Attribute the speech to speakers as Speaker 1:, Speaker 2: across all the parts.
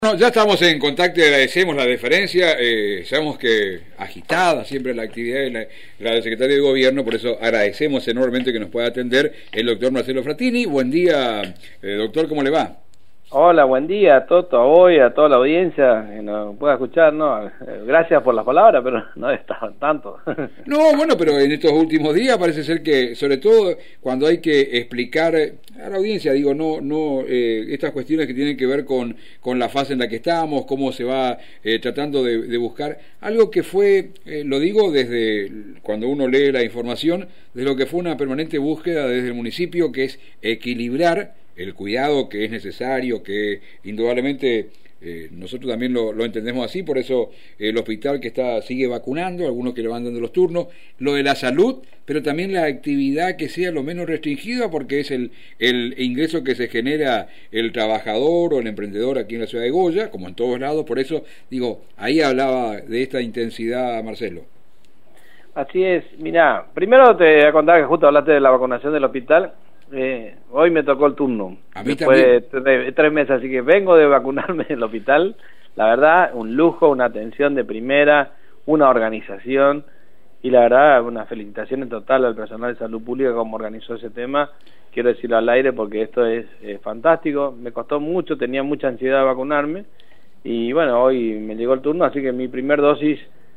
Speaker 1: No, ya estamos en contacto y agradecemos la deferencia. Sabemos que agitada siempre la actividad de la del secretario de Gobierno, por eso agradecemos enormemente que nos pueda atender el doctor Marcelo Frattini. Buen día, doctor, ¿cómo le va?
Speaker 2: Hola, buen día a Toto, a vos y a toda la audiencia que nos pueda escuchar, ¿no? Gracias por las palabras, pero no es tanto.
Speaker 1: No, bueno, pero en estos últimos días parece ser que, sobre todo cuando hay que explicar a la audiencia, digo, estas cuestiones que tienen que ver con la fase en la que estamos, cómo se va tratando de buscar algo que fue, lo digo desde cuando uno lee la información, de lo que fue una permanente búsqueda desde el municipio, que es equilibrar el cuidado que es necesario, que indudablemente nosotros también lo entendemos así, por eso el hospital que sigue vacunando, algunos que le van dando los turnos, lo de la salud, pero también la actividad que sea lo menos restringida, porque es el ingreso que se genera el trabajador o el emprendedor aquí en la ciudad de Goya, como en todos lados, por eso digo, ahí hablaba de esta intensidad Marcelo.
Speaker 2: Así es, mirá, primero te voy a contar que justo hablaste de la vacunación del hospital. Hoy me tocó el turno, después de 3 meses, así que vengo de vacunarme en el hospital. La verdad, un lujo, una atención de primera, una organización, y la verdad, una felicitación en total al personal de salud pública como organizó ese tema. Quiero decirlo al aire porque esto es fantástico. Me costó mucho, tenía mucha ansiedad de vacunarme, y bueno, hoy me llegó el turno, así que mi primer dosis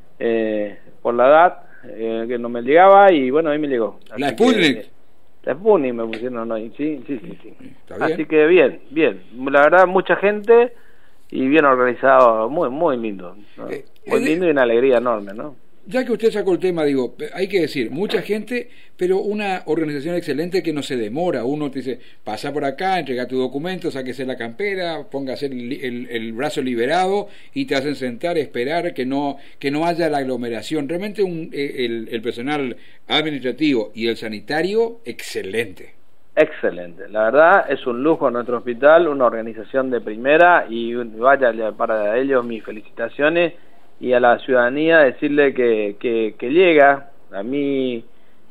Speaker 2: por la edad que no me llegaba, y bueno, hoy me llegó.
Speaker 1: ¿La Sputnik?
Speaker 2: La Sputnik me pusieron hoy, sí. Así que bien. La verdad, mucha gente y bien organizado, muy lindo, ¿no? Muy lindo y una alegría enorme, ¿no?
Speaker 1: Ya que usted sacó el tema, digo, hay que decir, mucha gente, pero una organización excelente que no se demora. Uno te dice, pasa por acá, entrega tu documento, sáquese la campera, póngase el brazo liberado y te hacen sentar, esperar que no haya la aglomeración. Realmente el personal administrativo y el sanitario, excelente.
Speaker 2: Excelente, la verdad es un lujo nuestro hospital, una organización de primera, y vaya, para ellos mis felicitaciones. Y a la ciudadanía decirle que llega. A mí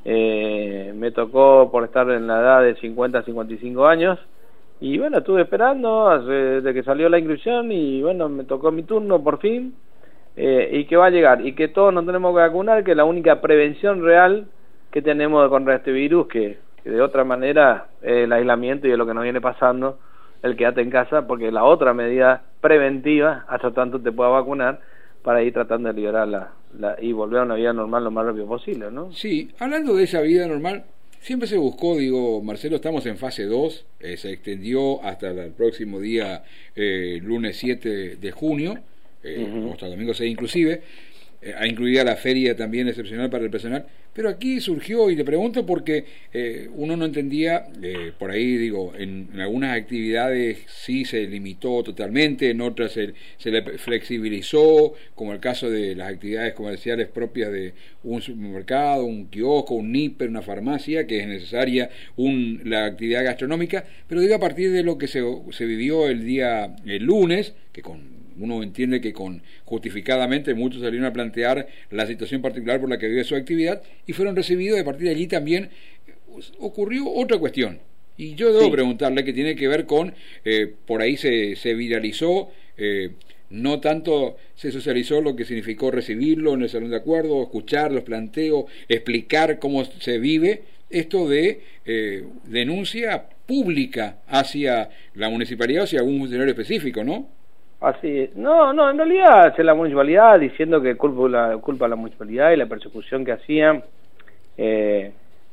Speaker 2: me tocó por estar en la edad de 50 a 55 años, y bueno, estuve esperando desde que salió la inscripción, y bueno, me tocó mi turno por fin, y que va a llegar, y que todos nos tenemos que vacunar, que es la única prevención real que tenemos contra este virus, que de otra manera el aislamiento y es lo que nos viene pasando, el quedarte en casa, porque la otra medida preventiva, hasta tanto te pueda vacunar, para ir tratando de liberar y volver a una vida normal lo más rápido posible, ¿no?
Speaker 1: Sí, hablando de esa vida normal, siempre se buscó, digo, Marcelo, estamos en fase 2, se extendió hasta el próximo día, lunes 7 de junio, hasta el domingo 6 inclusive, incluida la feria también excepcional para el personal, pero aquí surgió, y le pregunto porque uno no entendía, por ahí digo, en algunas actividades sí se limitó totalmente, en otras se le flexibilizó, como el caso de las actividades comerciales propias de un supermercado, un kiosco, un níper, una farmacia, que es necesaria, la actividad gastronómica, pero digo a partir de lo que se vivió el lunes, que uno entiende que justificadamente muchos salieron a plantear la situación particular por la que vive su actividad y fueron recibidos. De partir de allí también ocurrió otra cuestión, y yo debo preguntarle, que tiene que ver con por ahí se viralizó, no tanto se socializó lo que significó recibirlo en el salón de acuerdo, escuchar los planteos, explicar cómo se vive esto de denuncia pública hacia la municipalidad o hacia algún funcionario específico, ¿no?
Speaker 2: Así es. No, en realidad hacia la municipalidad, diciendo que culpa a la municipalidad y la persecución que hacían. Él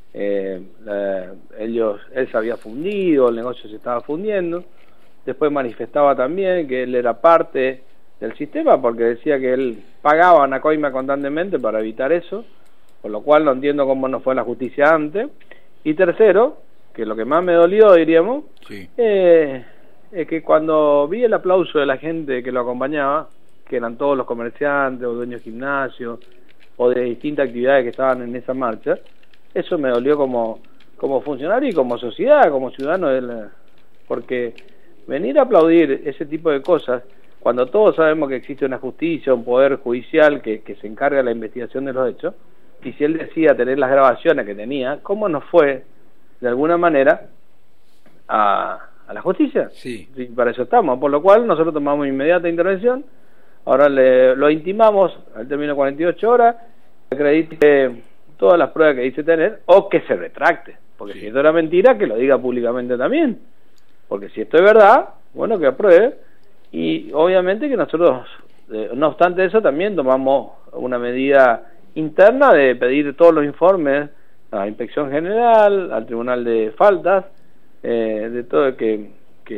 Speaker 2: se había fundido, el negocio se estaba fundiendo. Después manifestaba también que él era parte del sistema, porque decía que él pagaba una coima constantemente para evitar eso, por lo cual no entiendo cómo no fue la justicia antes. Y tercero, que lo que más me dolió, diríamos, es que cuando vi el aplauso de la gente que lo acompañaba, que eran todos los comerciantes o dueños de gimnasio o de distintas actividades que estaban en esa marcha, eso me dolió como funcionario y como sociedad, como ciudadano, porque venir a aplaudir ese tipo de cosas, cuando todos sabemos que existe una justicia, un poder judicial que se encarga de la investigación de los hechos, y si él decía tener las grabaciones que tenía, ¿cómo no fue, de alguna manera, a a la justicia.
Speaker 1: Sí.
Speaker 2: Y para eso estamos, por lo cual nosotros tomamos inmediata intervención. Ahora lo intimamos al término de 48 horas, que acredite todas las pruebas que dice tener o que se retracte, porque si esto era mentira, que lo diga públicamente también, porque si esto es verdad, bueno, que apruebe. Y obviamente que nosotros, no obstante eso, también tomamos una medida interna de pedir todos los informes a la Inspección General, al Tribunal de Faltas, de todo que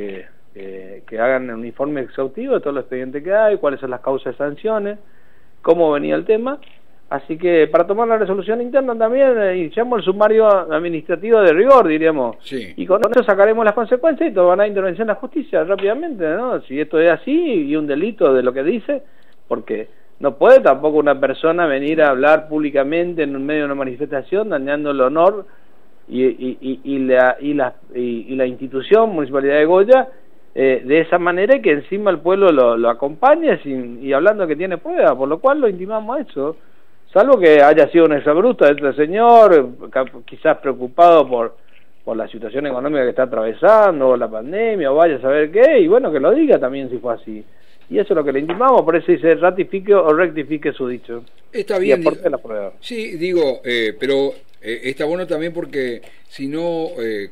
Speaker 2: hagan un informe exhaustivo de todos los expedientes que hay, cuáles son las causas de sanciones, cómo venía el tema. Así que para tomar la resolución interna también iniciamos el sumario administrativo de rigor, diríamos.
Speaker 1: Sí.
Speaker 2: Y con eso sacaremos las consecuencias y tomará intervención la justicia rápidamente, ¿no? Si esto es así y un delito de lo que dice, porque no puede tampoco una persona venir a hablar públicamente en medio de una manifestación dañando el honor y la institución, Municipalidad de Goya, de esa manera, y que encima el pueblo lo acompaña y hablando que tiene prueba, por lo cual lo intimamos a eso. Salvo que haya sido un exabrupto de este señor, quizás preocupado por la situación económica que está atravesando, o la pandemia, o vaya a saber qué, y bueno, que lo diga también si fue así. Y eso es lo que le intimamos, por eso dice ratifique o rectifique su dicho.
Speaker 1: Está bien.
Speaker 2: Y aporte la prueba.
Speaker 1: Sí, digo, pero está bueno también porque si no,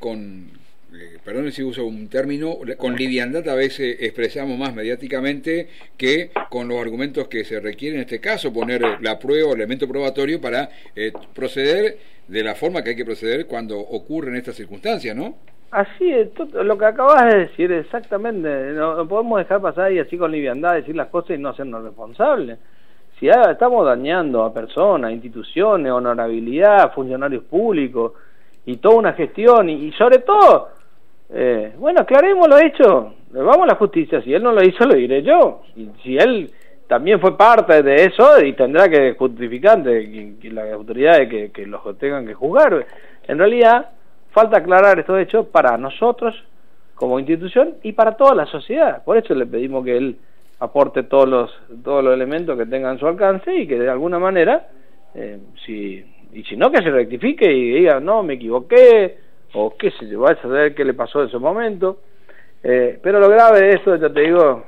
Speaker 1: perdón si uso un término, con liviandad a veces expresamos más mediáticamente que con los argumentos que se requieren en este caso, poner la prueba o elemento probatorio para proceder de la forma que hay que proceder cuando ocurren estas circunstancias, ¿no?
Speaker 2: Así es, lo que acabas de decir exactamente, no podemos dejar pasar y así con liviandad decir las cosas y no hacernos responsables. Si estamos dañando a personas, instituciones, honorabilidad, funcionarios públicos y toda una gestión y sobre todo, bueno, aclaremos lo hecho, vamos a la justicia, si él no lo hizo lo diré yo, y si él también fue parte de eso y tendrá que justificante que las autoridades que los tengan que juzgar. En realidad falta aclarar estos hechos para nosotros como institución y para toda la sociedad. Por eso le pedimos que él aporte todos los elementos que tengan a su alcance y que de alguna manera, si no, que se rectifique y diga, no, me equivoqué, o qué sé yo, vaya a saber qué le pasó en ese momento. Pero lo grave de esto, ya te digo,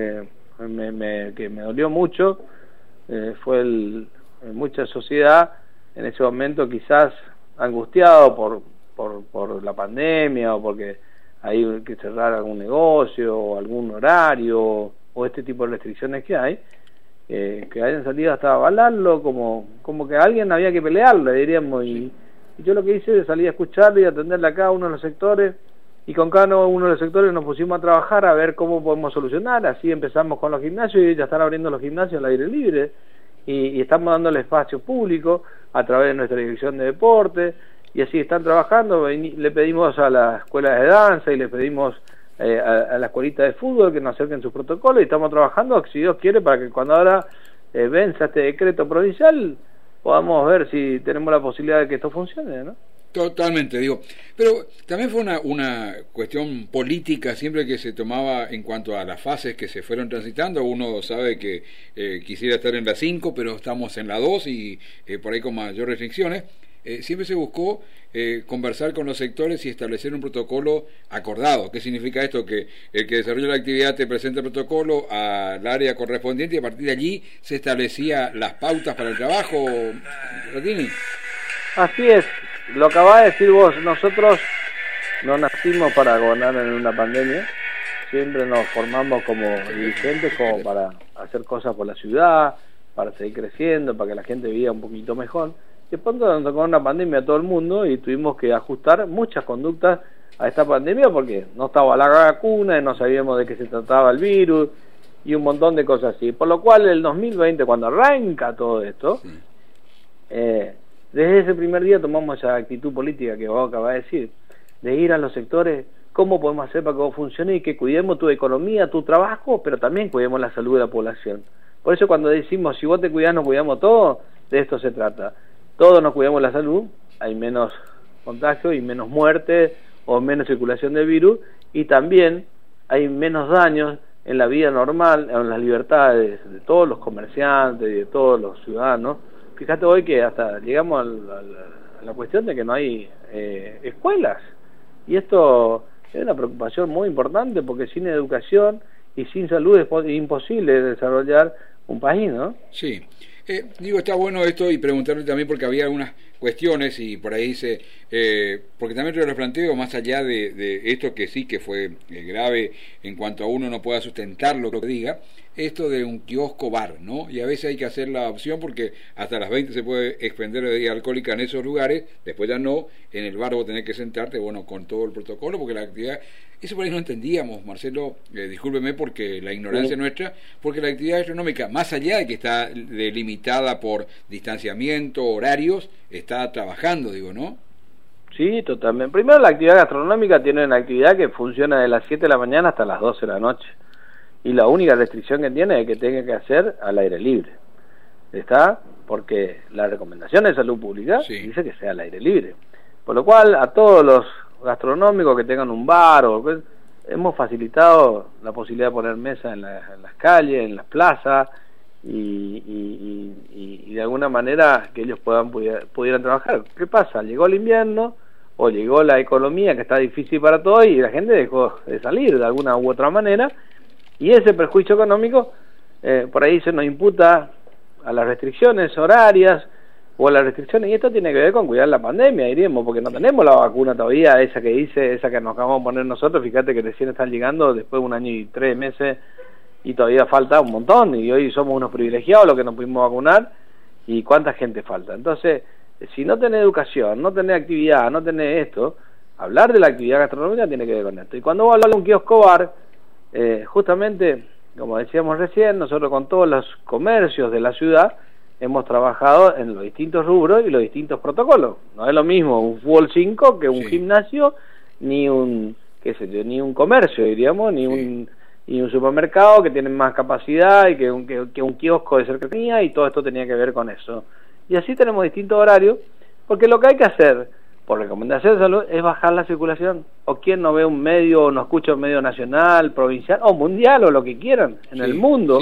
Speaker 2: que me dolió mucho, fue mucha sociedad en ese momento quizás angustiado por la pandemia, o porque hay que cerrar algún negocio o algún horario o este tipo de restricciones que hay, que hayan salido hasta avalarlo como que alguien había que pelearle, diríamos, y yo lo que hice es salir a escucharle y atenderle a cada uno de los sectores, y con cada uno de los sectores nos pusimos a trabajar a ver cómo podemos solucionar. Así empezamos con los gimnasios y ya están abriendo los gimnasios al aire libre, y estamos dando el espacio público a través de nuestra dirección de deporte, y así están trabajando. Le pedimos a las escuelas de danza y le pedimos a la escuelita de fútbol que nos acerquen sus protocolos, y estamos trabajando, si Dios quiere, para que cuando ahora venza este decreto provincial podamos ver si tenemos la posibilidad de que esto funcione, ¿no?
Speaker 1: Totalmente, digo. Pero también fue una cuestión política siempre que se tomaba en cuanto a las fases que se fueron transitando. Uno sabe que quisiera estar en la 5, pero estamos en la 2 y por ahí con mayor restricciones. Siempre se buscó conversar con los sectores y establecer un protocolo acordado. ¿Qué significa esto? Que el que desarrolla la actividad te presenta el protocolo al área correspondiente y a partir de allí se establecía las pautas para el trabajo. ¿Ratini?
Speaker 2: Así es, lo acabás de decir vos. Nosotros no nacimos para gobernar en una pandemia, siempre nos formamos como dirigentes como para hacer cosas por la ciudad, para seguir creciendo, para que la gente viva un poquito mejor. De pronto nos tocó una pandemia a todo el mundo y tuvimos que ajustar muchas conductas a esta pandemia porque no estaba la vacuna, no sabíamos de qué se trataba el virus y un montón de cosas así. Por lo cual el 2020, cuando arranca todo esto, desde ese primer día tomamos esa actitud política que vos acabás de decir, de ir a los sectores, cómo podemos hacer para que vos funcione y que cuidemos tu economía, tu trabajo, pero también cuidemos la salud de la población. Por eso cuando decimos, si vos te cuidás, nos cuidamos todos, de esto se trata. Todos nos cuidamos la salud, hay menos contagio y menos muerte o menos circulación de virus, y también hay menos daños en la vida normal, en las libertades de todos los comerciantes y de todos los ciudadanos. Fíjate hoy que hasta llegamos a la cuestión de que no hay escuelas, y esto es una preocupación muy importante, porque sin educación y sin salud es imposible desarrollar un país, ¿no?
Speaker 1: Sí. Digo, está bueno esto y preguntarle también porque había algunas cuestiones y por ahí porque también yo lo planteo más allá de esto que sí que fue grave en cuanto a uno no pueda sustentar lo que diga, esto de un kiosco bar, ¿no? Y a veces hay que hacer la opción porque hasta las 20 se puede expender bebida alcohólica en esos lugares, después ya no, en el bar vos tenés que sentarte, bueno, con todo el protocolo, porque la actividad, eso por ahí no entendíamos, Marcelo, discúlpeme porque la ignorancia nuestra, porque la actividad gastronómica, más allá de que está delimitada por distanciamiento, horarios, está trabajando, digo, ¿no?
Speaker 2: Sí, totalmente. Primero, la actividad gastronómica tiene una actividad que funciona de las 7 de la mañana hasta las 12 de la noche. Y la única restricción que tiene es que tenga que hacer al aire libre. ¿Está? Porque la recomendación de salud pública dice que sea al aire libre. Por lo cual, a todos los gastronómicos que tengan un bar, hemos facilitado la posibilidad de poner mesas en las calles, en las plazas, y de alguna manera que ellos pudieran trabajar. ¿Qué pasa? Llegó el invierno, o llegó la economía que está difícil para todos, y la gente dejó de salir de alguna u otra manera, y ese perjuicio económico por ahí se nos imputa a las restricciones horarias o a las restricciones, y esto tiene que ver con cuidar la pandemia, diríamos, porque no tenemos la vacuna todavía, esa que nos acabamos de poner nosotros. Fíjate que recién están llegando después de 1 año y 3 meses, y todavía falta un montón, y hoy somos unos privilegiados los que nos pudimos vacunar, y cuánta gente falta. Entonces, si no tenés educación, no tenés actividad, no tenés esto, hablar de la actividad gastronómica tiene que ver con esto. Y cuando vos hablas de un kiosco bar, justamente, como decíamos recién, nosotros con todos los comercios de la ciudad hemos trabajado en los distintos rubros y los distintos protocolos. No es lo mismo un fútbol 5 que un gimnasio, ni un, ni un comercio, diríamos, ni un supermercado que tienen más capacidad, y que un kiosco de cercanía, y todo esto tenía que ver con eso. Y así tenemos distintos horarios, porque lo que hay que hacer, por recomendación de salud, es bajar la circulación. O quien no ve un medio, o no escucha un medio nacional, provincial, o mundial, o lo que quieran, en el mundo,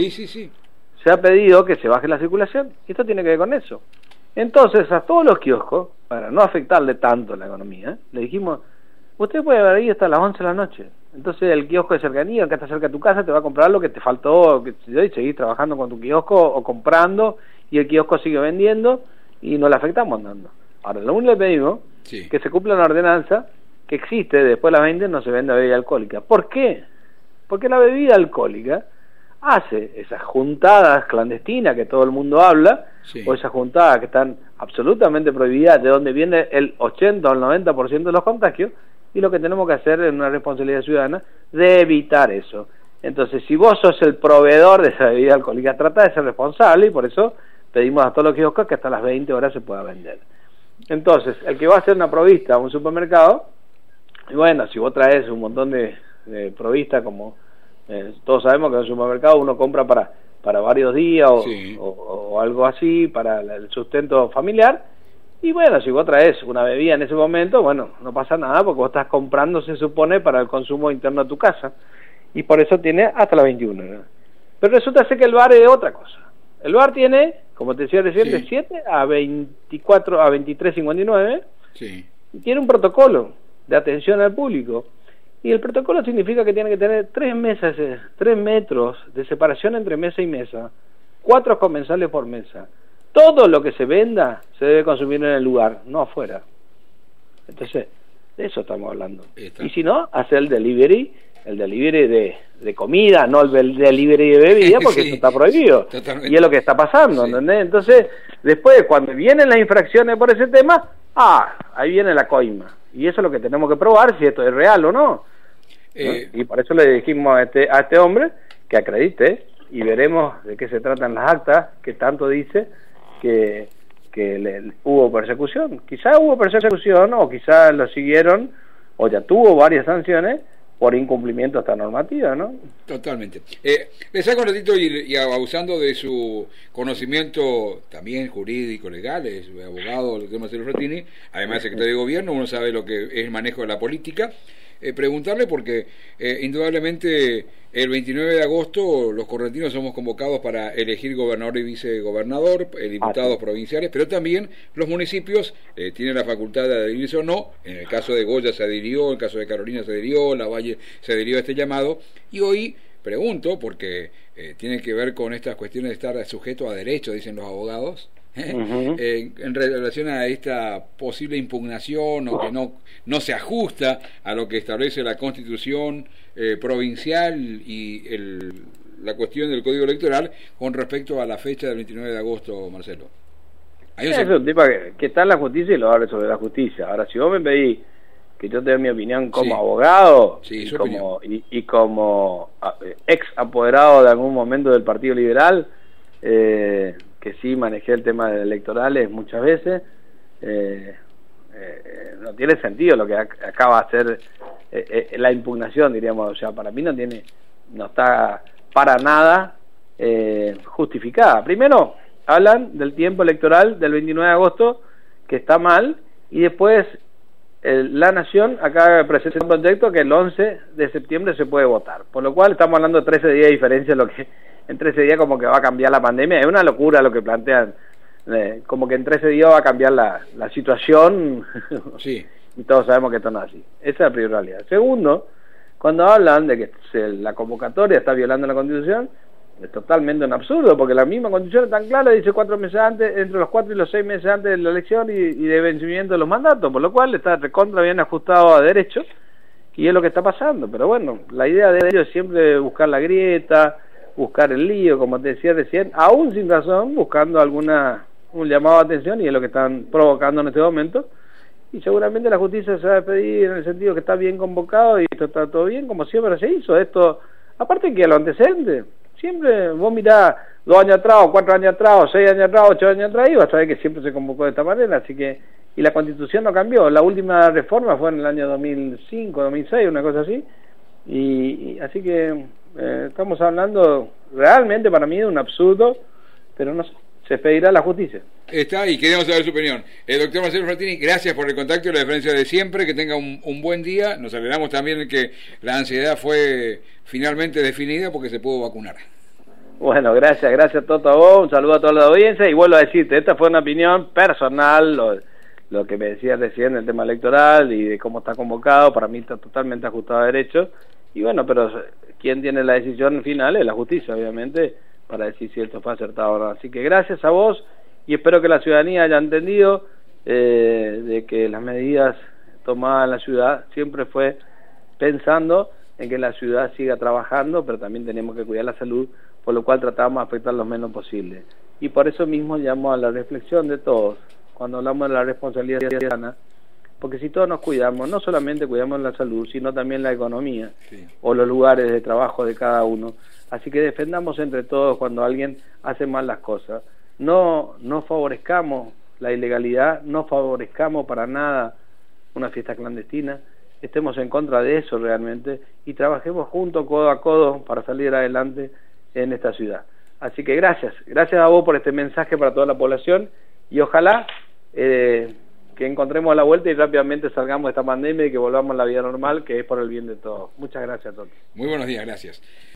Speaker 2: se ha pedido que se baje la circulación, y esto tiene que ver con eso. Entonces, a todos los kioscos, para no afectarle tanto la economía, le dijimos, usted puede ver ahí hasta las 11 de la noche. Entonces el kiosco de cercanía, el que está cerca de tu casa, te va a comprar lo que te faltó, y seguís trabajando con tu kiosco o comprando, y el kiosco sigue vendiendo, y no le afectamos andando. Ahora, lo único que pedimos que se cumpla una ordenanza que existe, después de las 20 no se vende bebida alcohólica. ¿Por qué? Porque la bebida alcohólica hace esas juntadas clandestinas que todo el mundo habla, o esas juntadas que están absolutamente prohibidas, de donde viene el 80 o el 90% de los contagios, y lo que tenemos que hacer es una responsabilidad ciudadana de evitar eso. Entonces, si vos sos el proveedor de esa bebida alcohólica, trata de ser responsable, y por eso pedimos a todos los kioscos que hasta las 20 horas se pueda vender. Entonces, el que va a hacer una provista a un supermercado, y bueno, si vos traes un montón de provistas, como todos sabemos que en un supermercado uno compra para varios días o algo así, para el sustento familiar, y bueno, si vos traes una bebida en ese momento, bueno, no pasa nada, porque vos estás comprando, se supone, para el consumo interno de tu casa, y por eso tiene hasta las 21, ¿no? Pero resulta ser que el bar es otra cosa. El bar tiene, como te decía recién, de 7 a 24 a 23:59, y tiene un protocolo de atención al público, y el protocolo significa que tiene que tener 3 metros de separación entre mesa y mesa, 4 comensales por mesa. Todo lo que se venda se debe consumir en el lugar, no afuera. Entonces, de eso estamos hablando. Y si no, hacer el delivery de comida, no el delivery de bebida, porque eso está prohibido. Y es lo que está pasando, ¿entendés? Entonces, después, cuando vienen las infracciones por ese tema, ahí viene la coima. Y eso es lo que tenemos que probar, si esto es real o no. Y por eso le dijimos a este hombre que acredite, y veremos de qué se tratan las actas, que tanto dice que hubo persecución. Quizá hubo persecución, o quizá lo siguieron, o ya tuvo varias sanciones por incumplimiento a esta normativa, ¿no?
Speaker 1: Totalmente. Le saco un ratito y abusando de su conocimiento también jurídico, legal, es abogado, el doctor Marcelo Frattini, además secretario de Gobierno, uno sabe lo que es el manejo de la política. preguntarle porque indudablemente el 29 de agosto los correntinos somos convocados para elegir gobernador y vicegobernador, diputados provinciales, pero también los municipios tienen la facultad de adherirse o no. En el caso de Goya se adhirió, en el caso de Carolina se adhirió, La Valle se adhirió a este llamado, y hoy pregunto, porque tiene que ver con estas cuestiones de estar sujeto a derecho, dicen los abogados, en relación a esta posible impugnación o que no se ajusta a lo que establece la Constitución provincial y la cuestión del Código Electoral con respecto a la fecha del 29 de agosto, Marcelo.
Speaker 2: Es un tema que está en la justicia y lo habla sobre la justicia. Ahora, si vos me pedís que yo te dé mi opinión como abogado y como ex apoderado de algún momento del Partido Liberal, que sí manejé el tema de electorales muchas veces, no tiene sentido lo que acaba de hacer la impugnación, diríamos. O sea, para mí no está para nada justificada. Primero, hablan del tiempo electoral del 29 de agosto, que está mal, y después la Nación acaba de presentar un proyecto que el 11 de septiembre se puede votar, por lo cual estamos hablando de 13 días de diferencia, lo que en 13 días como que va a cambiar la pandemia. Es una locura lo que plantean, como que en 13 días va a cambiar la situación. Sí. Y todos sabemos que esto no es así. Esa es la primera realidad. Segundo, cuando hablan de que la convocatoria está violando la Constitución, es totalmente un absurdo, porque la misma Constitución es tan clara, dice 4 meses antes, entre los 4 y los 6 meses antes de la elección y de vencimiento de los mandatos, por lo cual está recontra bien ajustado a derecho, y es lo que está pasando. Pero bueno, la idea de ellos es siempre buscar la grieta, buscar el lío, como te decía recién, aún sin razón, buscando un llamado de atención, y es lo que están provocando en este momento. Y seguramente la justicia se va a despedir en el sentido que está bien convocado y esto está todo bien, como siempre se hizo. Esto, aparte que los antecedentes, siempre vos mirás 2 años atrás, o 4 años atrás, o 6 años atrás, 8 años atrás, y vas a ver que siempre se convocó de esta manera. Así que, y la Constitución no cambió. La última reforma fue en el año 2005, 2006, una cosa así. Y así que estamos hablando realmente para mí de un absurdo, pero no sé, se pedirá la justicia.
Speaker 1: Está, y queremos saber su opinión. Doctor Marcelo Frattini, gracias por el contacto y la diferencia de siempre, que tenga un buen día. Nos alegramos también de que la ansiedad fue finalmente definida porque se pudo vacunar.
Speaker 2: Bueno, gracias Toto a vos, un saludo a toda la audiencia, y vuelvo a decirte, esta fue una opinión personal, lo que me decías recién del tema electoral y de cómo está convocado, para mí está totalmente ajustado a derecho, y bueno, pero quien tiene la decisión final es la justicia, obviamente, para decir si esto fue acertado o no. Así que gracias a vos, y espero que la ciudadanía haya entendido de que las medidas tomadas en la ciudad siempre fue pensando en que la ciudad siga trabajando, pero también tenemos que cuidar la salud, por lo cual tratamos de afectar lo menos posible. Y por eso mismo llamo a la reflexión de todos, cuando hablamos de la responsabilidad ciudadana, porque si todos nos cuidamos, no solamente cuidamos la salud, sino también la economía, o los lugares de trabajo de cada uno. Así que defendamos entre todos cuando alguien hace mal las cosas. No favorezcamos la ilegalidad, no favorezcamos para nada una fiesta clandestina, estemos en contra de eso realmente, y trabajemos juntos, codo a codo, para salir adelante en esta ciudad. Así que gracias a vos por este mensaje para toda la población, y ojalá que encontremos la vuelta y rápidamente salgamos de esta pandemia y que volvamos a la vida normal, que es por el bien de todos. Muchas gracias a todos.
Speaker 1: Muy buenos días, gracias.